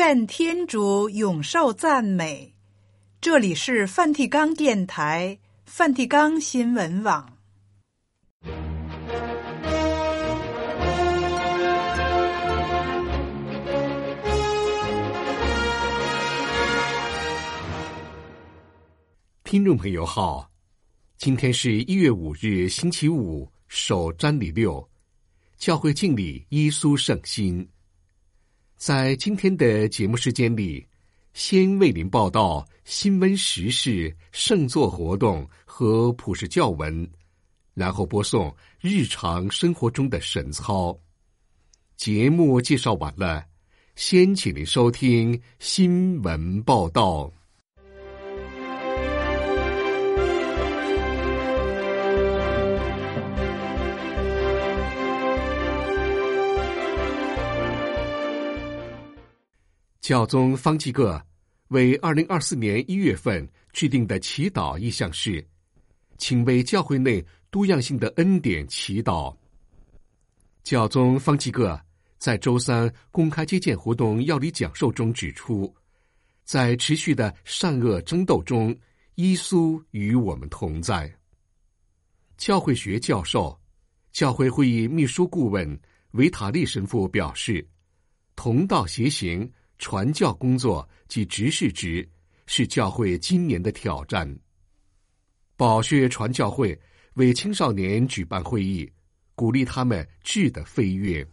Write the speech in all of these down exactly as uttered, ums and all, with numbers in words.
愿天主永受赞美。这里是梵蒂冈电台、梵蒂冈新闻网。 听众朋友好，今天是一月五日，星期五，首瞻礼六，教会敬礼耶稣圣心。在今天的节目时间里，先为您报道新闻时事、圣座活动和普世教文，然后播送日常生活中的神操。节目介绍完了，先请您收听新闻报道。教宗方济各为二零二四年一月份制定的祈祷意向是，请为教会内多样性的恩典祈祷。教宗方济各在周三公开接见活动要理讲授中指出，在持续的善恶争斗中，耶稣与我们同在。教会学教授、教会会议秘书顾问维塔利神父表示，同道协行传教工作及执事职是教会今年的挑战。宝血传教会为青少年举办会议，鼓励他们质的飞跃。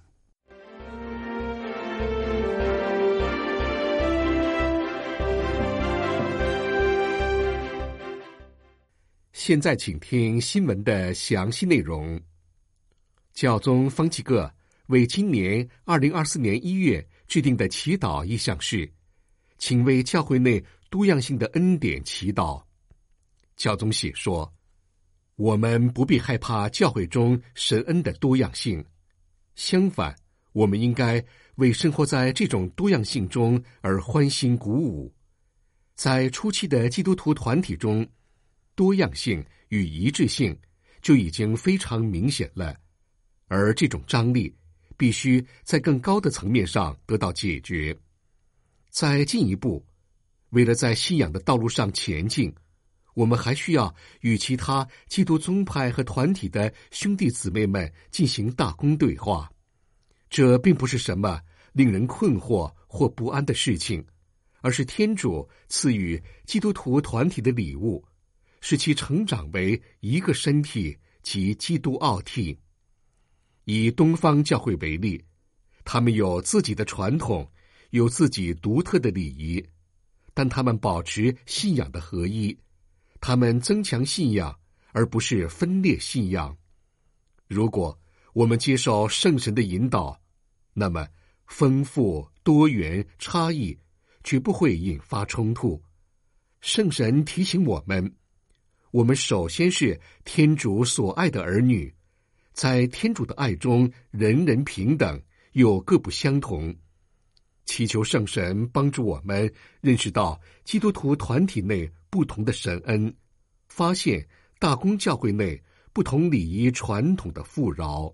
现在请听新闻的详细内容。教宗方济各为今年二零二四年一月制定的祈祷意向是，请为教会内多样性的恩典祈祷。教宗写说，我们不必害怕教会中神恩的多样性，相反，我们应该为生活在这种多样性中而欢欣鼓舞。在初期的基督徒团体中，多样性与一致性就已经非常明显了，而这种张力必须在更高的层面上得到解决。再进一步，为了在信仰的道路上前进，我们还需要与其他基督宗派和团体的兄弟姊妹们进行大公对话。这并不是什么令人困惑或不安的事情，而是天主赐予基督徒团体的礼物，使其成长为一个身体及基督奥体。以东方教会为例，他们有自己的传统，有自己独特的礼仪，但他们保持信仰的合一，他们增强信仰，而不是分裂信仰。如果我们接受圣神的引导，那么丰富、多元、差异绝不会引发冲突。圣神提醒我们，我们首先是天主所爱的儿女，在天主的爱中，人人平等，又各不相同。祈求圣神帮助我们认识到基督徒团体内不同的神恩，发现大公教会内不同礼仪传统的富饶。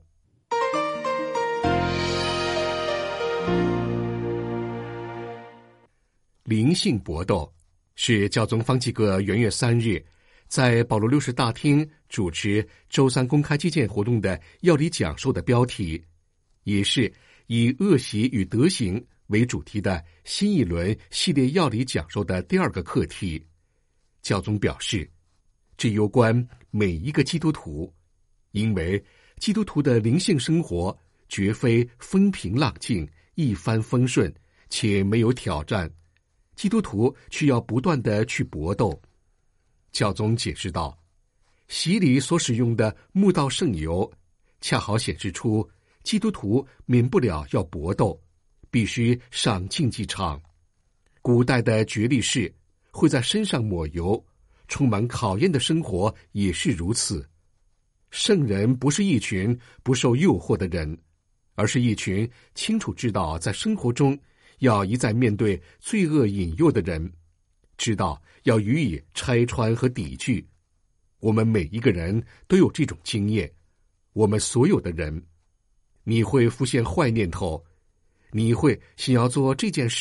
灵性搏斗是教宗方济各元月三日在保罗六世大厅主持周三公开接见活动的要理讲授的标题，也是以恶习与德行为主题的新一轮系列要理讲授的第二个课题。教宗表示，这攸关每一个基督徒，因为基督徒的灵性生活绝非风平浪静、一帆风顺，且没有挑战，基督徒需要不断地去搏斗。教宗解释道，洗礼所使用的慕道圣油恰好显示出基督徒免不了要搏斗，必须上竞技场。古代的爵力士会在身上抹油，充满考验的生活也是如此。圣人不是一群不受诱惑的人，而是一群清楚知道在生活中要一再面对罪恶引诱的人，知道要予以拆穿和抵拒。我们每一个人都有这种经验，我们所有的人，你会浮现坏念头，你会想要做这件事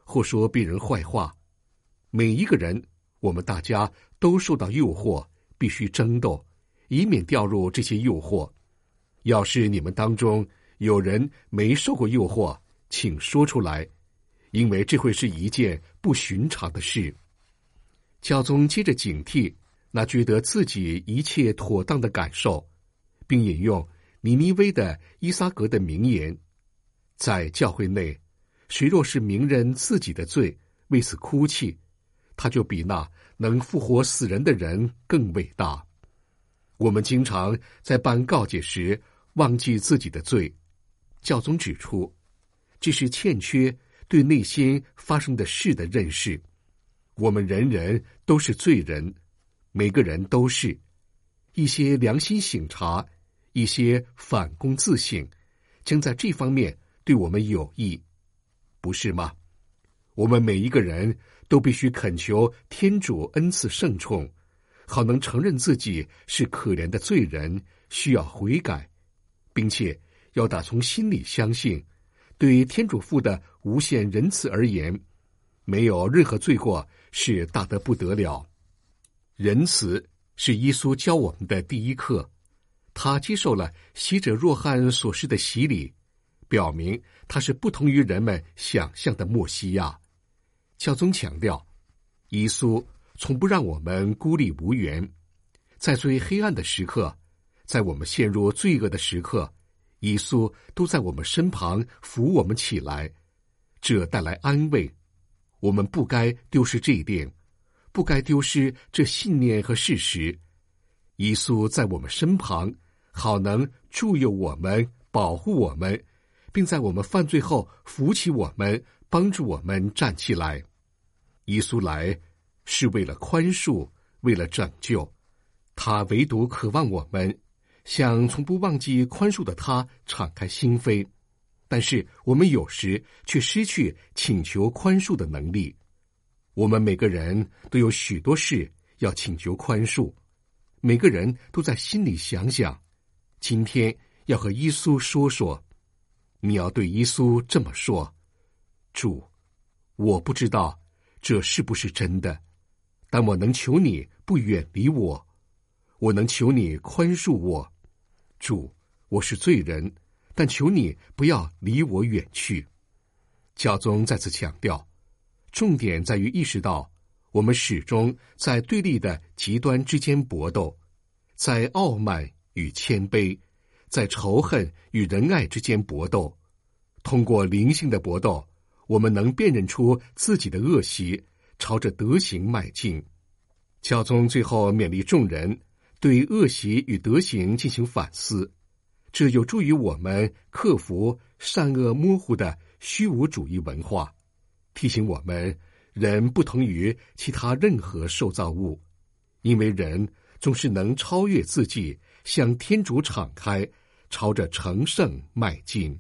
或说别人坏话。每一个人，我们大家都受到诱惑，必须争斗，以免掉入这些诱惑。要是你们当中有人没受过诱惑，请说出来，因为这会是一件不寻常的事。教宗接着警惕那觉得自己一切妥当的感受，并引用尼尼微的伊撒格的名言：在教会内，谁若是明认自己的罪，为此哭泣，他就比那能复活死人的人更伟大。我们经常在办告解时忘记自己的罪，教宗指出，这是欠缺对内心发生的事的认识。我们人人都是罪人，每个人都是。一些良心省察，一些反躬自省，将在这方面对我们有益，不是吗？我们每一个人都必须恳求天主恩赐圣宠，好能承认自己是可怜的罪人，需要悔改，并且要打从心里相信，对天主父的无限仁慈而言，没有任何罪过是大得不得了。仁慈是耶稣教我们的第一课，他接受了洗者若翰所施的洗礼，表明他是不同于人们想象的默西亚。教宗强调，耶稣从不让我们孤立无援，在最黑暗的时刻，在我们陷入罪恶的时刻，耶稣都在我们身旁扶我们起来，这带来安慰。我们不该丢失这一点，不该丢失这信念和事实。耶稣在我们身旁，好能助佑我们，保护我们，并在我们犯罪后扶起我们，帮助我们站起来。耶稣来是为了宽恕，为了拯救，他唯独渴望我们向从不忘记宽恕的他敞开心扉，但是我们有时却失去请求宽恕的能力。我们每个人都有许多事要请求宽恕，每个人都在心里想想，今天要和耶稣说说。你要对耶稣这么说：主，我不知道这是不是真的，但我能求你不远离我，我能求你宽恕我。主，我是罪人，但求你不要离我远去。教宗再次强调，重点在于意识到我们始终在对立的极端之间搏斗，在傲慢与谦卑，在仇恨与仁爱之间搏斗。通过灵性的搏斗，我们能辨认出自己的恶习，朝着德行迈进。教宗最后勉励众人对恶习与德行进行反思，这有助于我们克服善恶模糊的虚无主义文化，提醒我们人不同于其他任何受造物，因为人总是能超越自己，向天主敞开，朝着成圣迈进。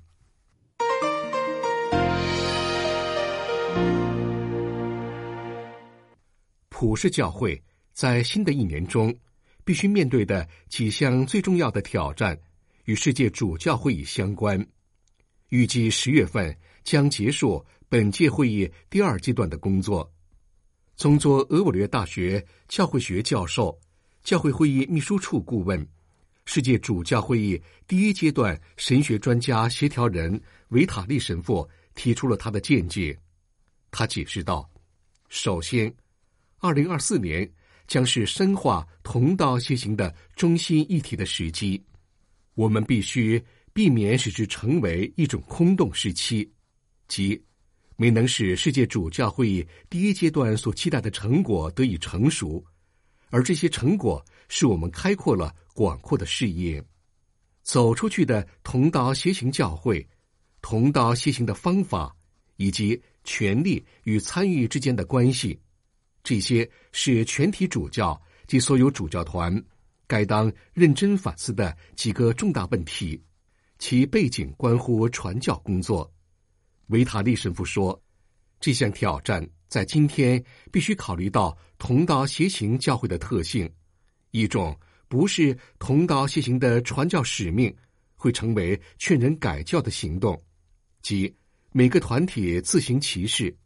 普世教会在新的一年中必须面对的几项最重要的挑战与世界主教会议相关。预计十月份将结束本届会议第二阶段的工作。宗座俄韦略大学教会学教授、教会会议秘书处顾问、世界主教会议第一阶段神学专家协调人维塔利神父提出了他的见解。他解释道，首先二零二四年将是深化同道协行的中心议题的时机，我们必须避免使之成为一种空洞时期，即没能使世界主教会议第一阶段所期待的成果得以成熟，而这些成果使我们开阔了广阔的视野。走出去的同道协行教会，同道协行的方法，以及权力与参与之间的关系，这些是全体主教及所有主教团该当认真反思的几个重大问题，其背景关乎传教工作。维塔利神父说，这项挑战在今天必须考虑到同道协行教会的特性，一种不是同道协行的传教使命会成为劝人改教的行动，即每个团体自行其事，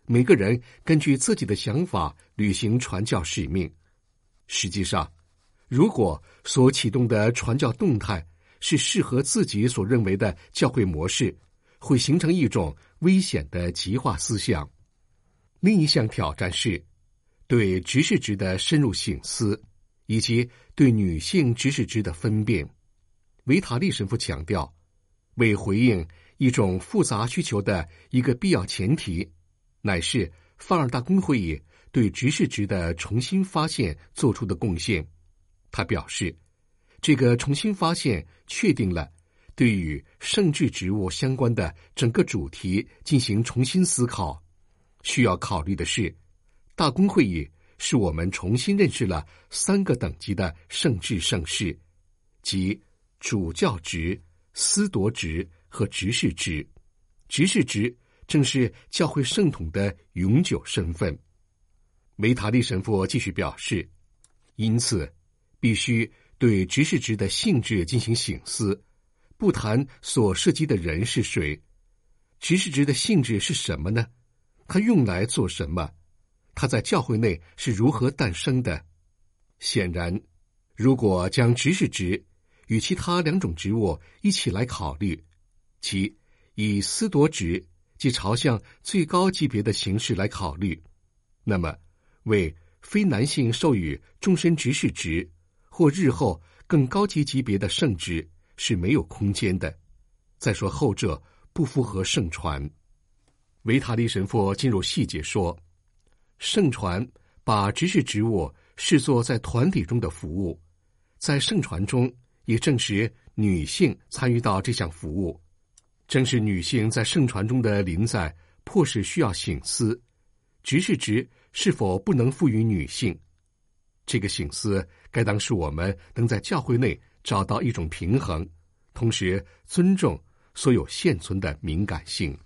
每个人根据自己的想法履行传教使命。实际上，如果所启动的传教动态是适合自己所认为的教会模式，会形成一种危险的极化思想。另一项挑战是对执事职的深入省思，以及对女性执事职的分辨。维塔利神父强调，为回应一种复杂需求的一个必要前提，乃是范尔大公会议对执事职的重新发现做出的贡献。他表示，这个重新发现确定了对与圣职职务相关的整个主题进行重新思考。需要考虑的是，大公会议是我们重新认识了三个等级的圣职圣事，即主教职、司铎职和执事职。执事职正是教会圣统的永久身份。维塔利神父继续表示，因此必须对执事职的性质进行省思，不谈所涉及的人是谁。执事职的性质是什么呢？它用来做什么？它在教会内是如何诞生的？显然，如果将执事职与其他两种职务一起来考虑，即以司铎职即朝向最高级别的形式来考虑，那么为非男性授予终身执事职或日后更高级级别的圣职是没有空间的。再说后者不符合圣传。维塔利神父进入细节说，圣传把执事职务视作在团体中的服务，在圣传中也证实女性参与到这项服务。正是女性在圣传中的临在，迫使需要省思执事职是否不能赋予女性。这个省思该当是我们能在教会内找到一种平衡，同时尊重所有现存的敏感性。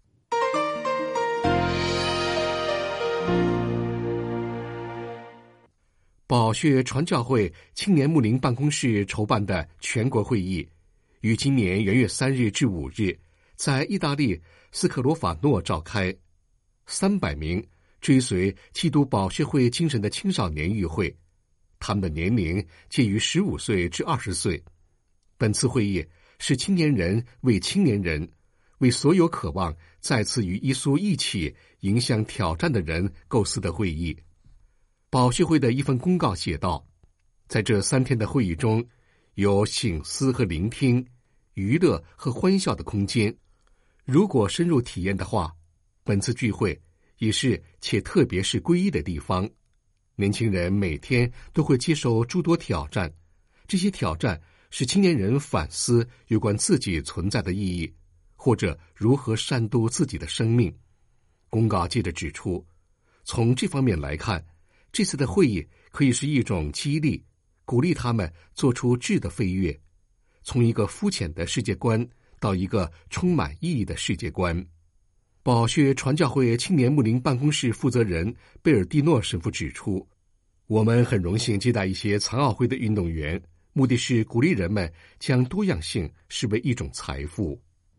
宝血传教会青年牧灵办公室筹办的全国会议，于今年元月三日至五日在意大利斯克罗法诺召开。三百名追随基督宝血会精神的青少年与会，他们的年龄介于十五岁至二十岁。本次会议是青年人为青年人，为所有渴望再次与耶稣一起迎向挑战的人构思的会议。宝血会的一份公告写道，在这三天的会议中，有省思和聆听、娱乐和欢笑的空间。如果深入体验的话，本次聚会也是且特别是皈依的地方。年轻人每天都会接受诸多挑战，这些挑战使青年人反思有关自己存在的意义，或者如何善度自己的生命。公告接着指出，从这方面来看，这次的会议可以是一种激励，鼓励他们做出质的飞跃，从一个肤浅的世界观到一个充满意义的世界观。宝血传教会青年牧灵办公室负责人贝尔蒂诺神父指出，我们很荣幸接待一些残奥会的运动员，目的是鼓励人们将多样性视为一种财富。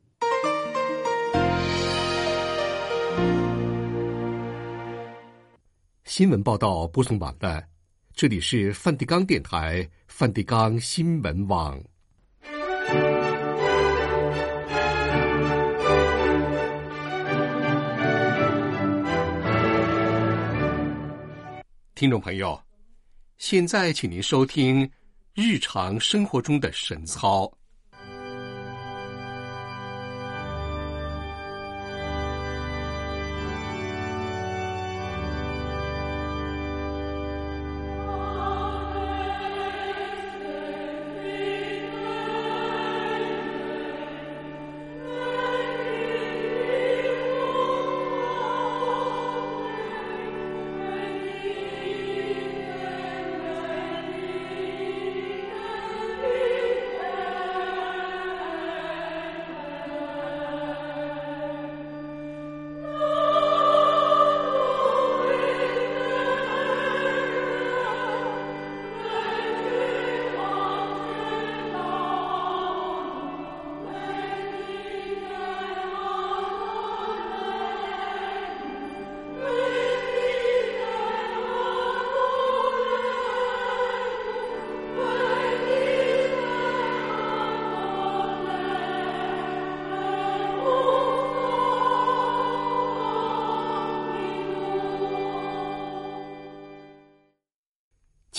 新闻报道播送完了，这里是梵蒂冈电台梵蒂冈新闻网。听众朋友，现在请您收听日常生活中的神操。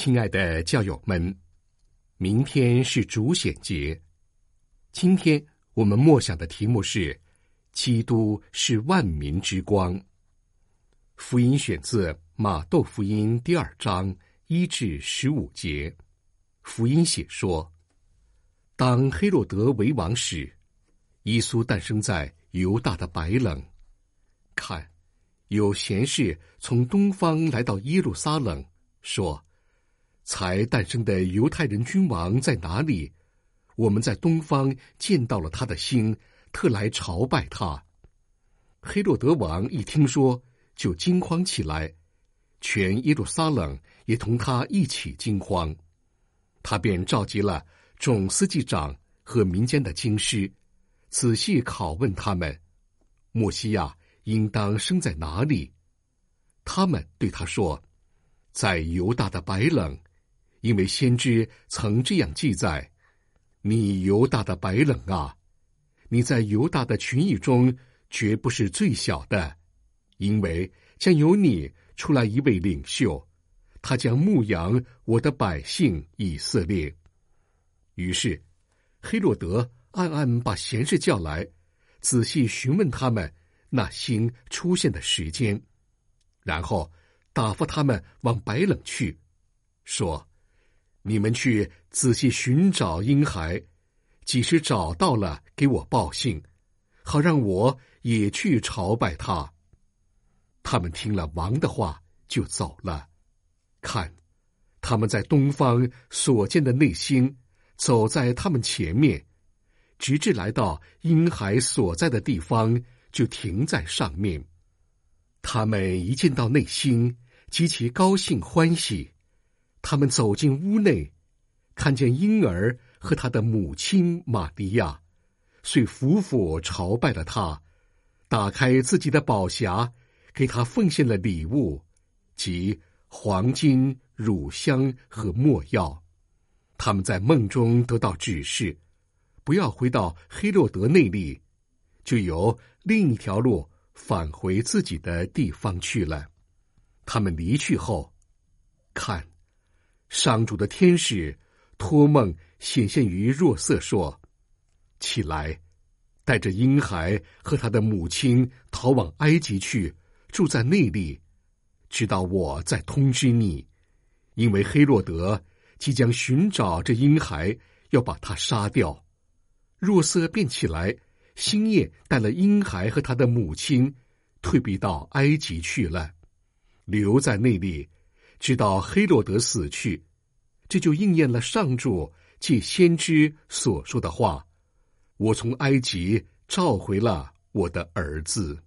亲爱的教友们，明天是主显节。今天我们默想的题目是基督是万民之光。福音选自马窦福音第二章一至十五节。福音写说，当黑落德为王时，耶稣诞生在犹大的白冷。看，有贤士从东方来到耶路撒冷，说，才诞生的犹太人君王在哪里？我们在东方见到了他的星，特来朝拜他。黑落德王一听说，就惊慌起来，全耶路撒冷也同他一起惊慌。他便召集了众司祭长和民间的经师，仔细拷问他们，默西亚应当生在哪里？他们对他说，在犹大的白冷，因为先知曾这样记载，你犹大的白冷啊，你在犹大的群邑中绝不是最小的，因为将由你出来一位领袖，他将牧养我的百姓以色列。于是黑落德暗暗把贤士叫来，仔细询问他们那星出现的时间，然后打发他们往白冷去，说，你们去仔细寻找婴孩，即使找到了，给我报信，好让我也去朝拜他。他们听了王的话，就走了。看，他们在东方所见的那星，走在他们前面，直至来到婴孩所在的地方，就停在上面。他们一见到那星，极其高兴欢喜。他们走进屋内，看见婴儿和他的母亲玛利亚，遂俯伏朝拜了他，打开自己的宝匣，给他奉献了礼物，即黄金、乳香和没药。他们在梦中得到指示，不要回到黑落德那里，就由另一条路返回自己的地方去了。他们离去后，看，上主的天使托梦显现于若瑟，说，起来，带着婴孩和他的母亲逃往埃及去，住在那里，直到我再通知你，因为黑落德即将寻找这婴孩，要把他杀掉。若瑟便起来，星夜带了婴孩和他的母亲，退避到埃及去了，留在那里，直到黑落德死去。这就应验了上主借先知所说的话，我从埃及召回了我的儿子。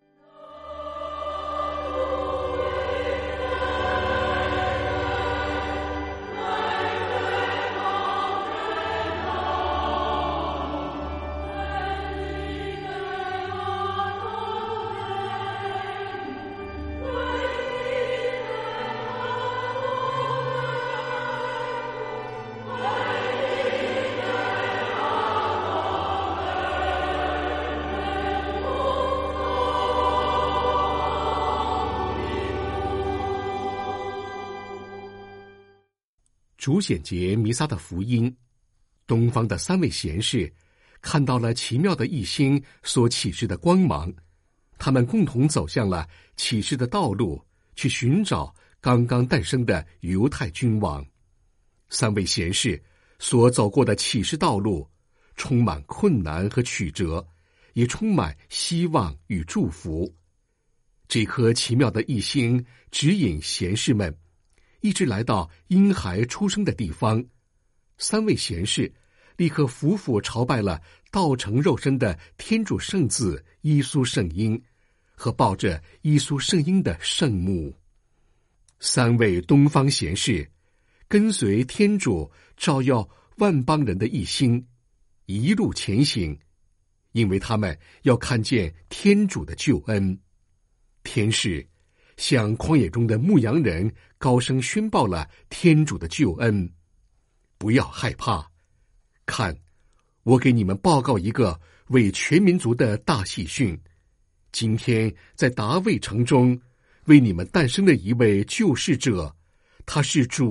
主显节弥撒的福音，东方的三位贤士看到了奇妙的异星所启示的光芒，他们共同走向了启示的道路，去寻找刚刚诞生的犹太君王。三位贤士所走过的启示道路，充满困难和曲折，也充满希望与祝福。这颗奇妙的异星指引贤士们一直来到婴孩出生的地方。三位贤士立刻俯伏朝拜了道成肉身的天主圣子耶稣圣婴和抱着耶稣圣婴的圣母。三位东方贤士跟随天主照耀万邦人的一心，一路前行，因为他们要看见天主的救恩。天使向旷野中的牧羊人高声宣报了天主的救恩。不要害怕，看，我给你们报告一个为全民族的大喜讯。今天在达味城中为你们诞生了一位救世者，他是主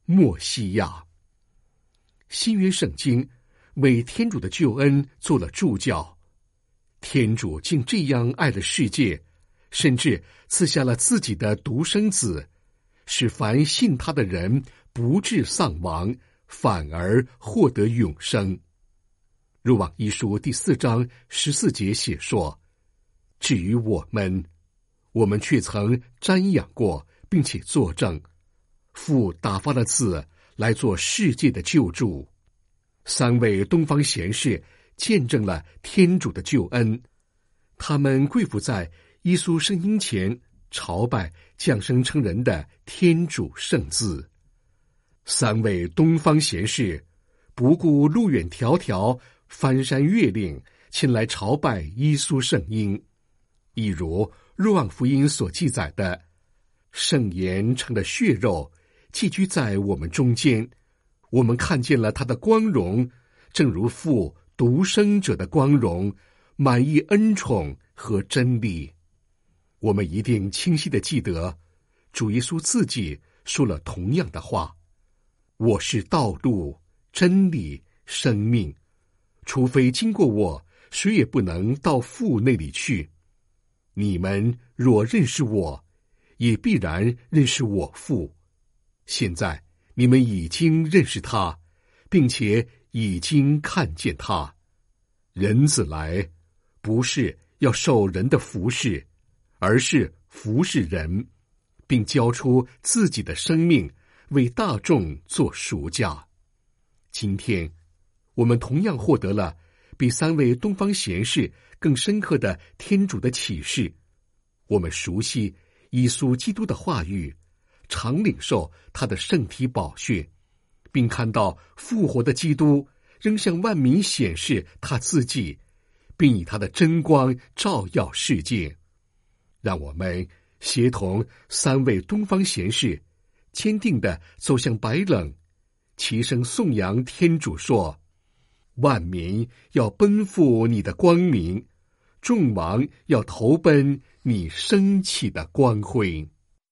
默西亚。新约圣经为天主的救恩做了注脚，天主竟这样爱了世界，甚至赐下了自己的独生子，使凡信他的人不致丧亡，反而获得永生。若望一书第四章十四节写说，至于我们，我们却曾瞻仰过，并且作证，父打发了子来做世界的救主。三位东方贤士见证了天主的救恩，他们跪伏在耶稣圣婴前，朝拜降生成人的天主圣子。三位东方贤士不顾路远迢迢，翻山越岭前来朝拜耶稣圣婴，一如若望福音所记载的，圣言成了血肉，寄居在我们中间，我们看见了他的光荣，正如父独生者的光荣，满溢恩宠和真理。我们一定清晰地记得，主耶稣自己说了同样的话：我是道路、真理、生命，除非经过我，谁也不能到父那里去。你们若认识我，也必然认识我父。现在你们已经认识他，并且已经看见他。人子来，不是要受人的服侍，而是服侍人，并交出自己的生命，为大众做赎价。今天，我们同样获得了比三位东方贤士更深刻的天主的启示。我们熟悉耶稣基督的话语，常领受他的圣体宝血，并看到复活的基督仍向万民显示他自己，并以他的真光照耀世界。让我们协同三位东方贤士，坚定地走向白冷，齐声颂扬天主说：万民要奔赴你的光明，众王要投奔你升起的光辉。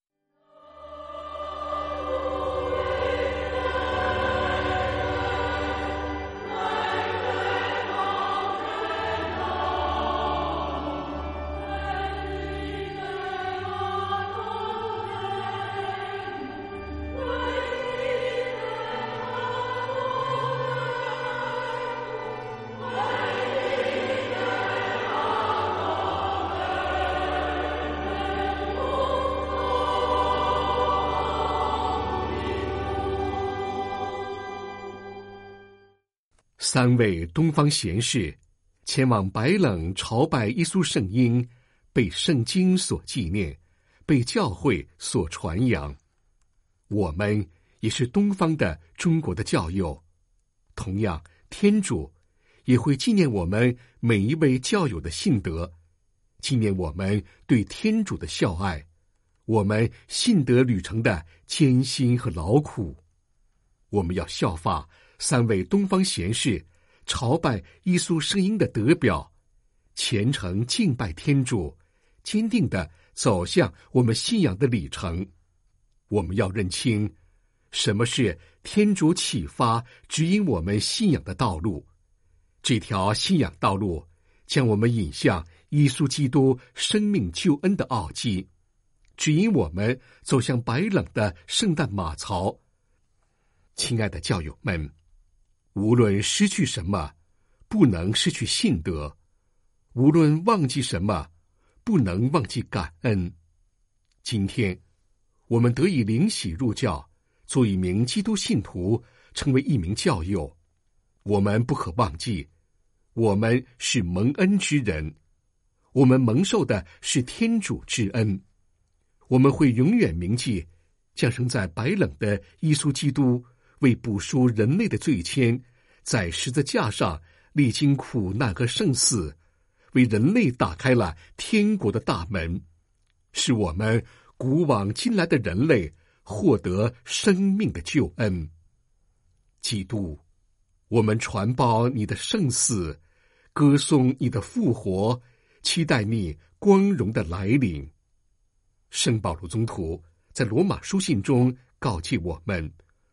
三位东方贤士前往白冷朝拜耶稣圣婴，被圣经所纪念，被教会所传扬。我们也是东方的中国的教友，同样天主也会纪念我们每一位教友的信德，纪念我们对天主的孝爱，我们信德旅程的艰辛和劳苦。我们要效法三位东方贤士朝拜耶稣圣婴的德表，虔诚敬拜天主，坚定地走向我们信仰的里程。我们要认清什么是天主启发指引我们信仰的道路，这条信仰道路将我们引向耶稣基督生命救恩的奥迹，指引我们走向白冷的圣诞马槽。亲爱的教友们，无论失去什么，不能失去信德；无论忘记什么，不能忘记感恩。今天，我们得以领洗入教，做一名基督信徒，成为一名教友。我们不可忘记，我们是蒙恩之人，我们蒙受的是天主之恩。我们会永远铭记降生在白冷的耶稣基督，为补赎人类的罪愆，在十字架上历经苦难和圣死，为人类打开了天国的大门，使我们古往今来的人类获得生命的救恩。基督，我们传报你的圣死，歌颂你的复活，期待你光荣的来临。圣保禄宗徒在罗马书信中告诫我们，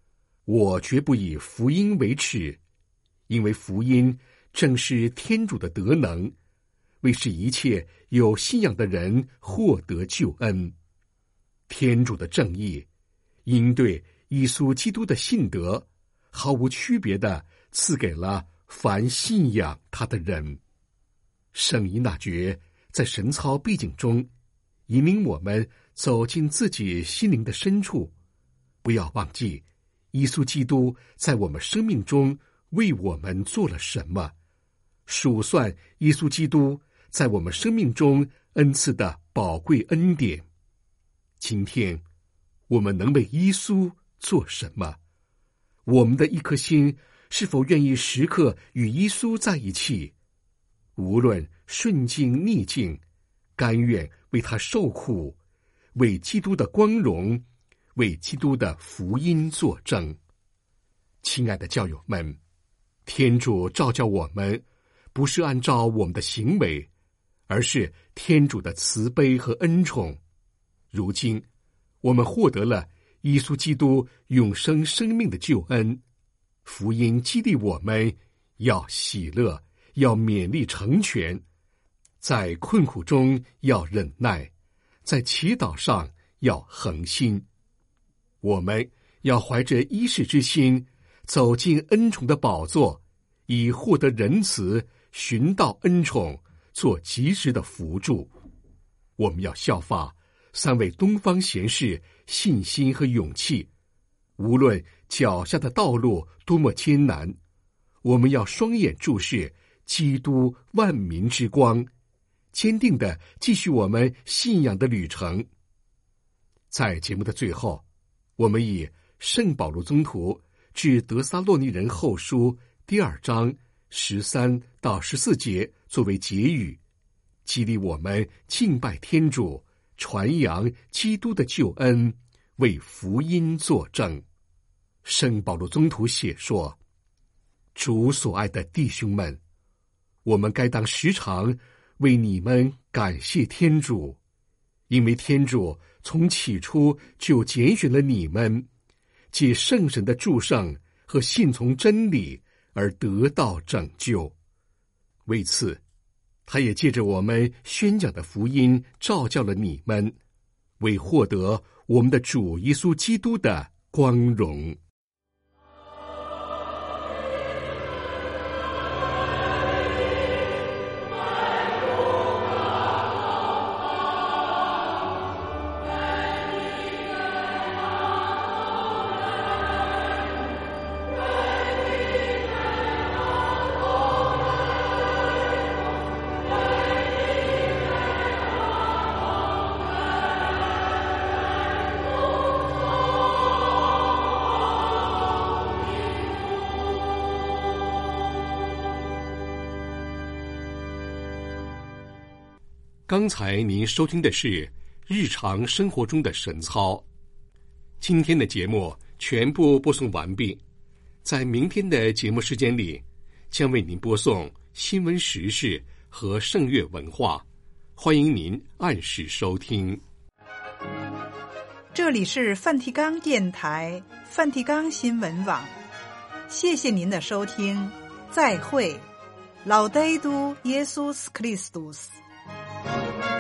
我绝不以福音为耻，因为福音正是天主的德能，为使一切有信仰的人获得救恩。天主的正义应对耶稣基督的信德毫无区别地赐给了凡信仰他的人。圣依纳爵在神操背景中引领我们走进自己心灵的深处，不要忘记耶稣基督在我们生命中为我们做了什么，数算耶稣基督在我们生命中恩赐的宝贵恩典。今天我们能为耶稣做什么？我们的一颗心是否愿意时刻与耶稣在一起？无论顺境逆境，甘愿为他受苦，为基督的光荣，为基督的福音作证。亲爱的教友们，天主召叫我们，不是按照我们的行为，而是天主的慈悲和恩宠。如今我们获得了耶稣基督永生生命的救恩，福音激励我们要喜乐，要勉励成全，在困苦中要忍耐，在祈祷上要恒心。我们要怀着依世之心走进恩宠的宝座，以获得仁慈，寻到恩宠，做及时的扶助。我们要效法三位东方贤士信心和勇气，无论脚下的道路多么艰难，我们要双眼注视基督万民之光，坚定地继续我们信仰的旅程。在节目的最后，我们以圣保禄宗徒致德撒洛尼人后书第二章十三到十四节作为结语，激励我们敬拜天主，传扬基督的救恩，为福音作证。圣保禄宗徒写说：主所爱的弟兄们，我们该当时常为你们感谢天主，因为天主从起初就拣选了你们，借圣神的祝圣和信从真理而得到拯救。为此，他也借着我们宣讲的福音召叫了你们，为获得我们的主耶稣基督的光荣。刚才您收听的是日常生活中的神操。今天的节目全部播送完毕，在明天的节目时间里，将为您播送新闻时事和圣乐文化，欢迎您按时收听。 这里是梵蒂冈电台梵蒂冈新闻网，谢谢您的收听，再会。Laudetur Jesus Christus。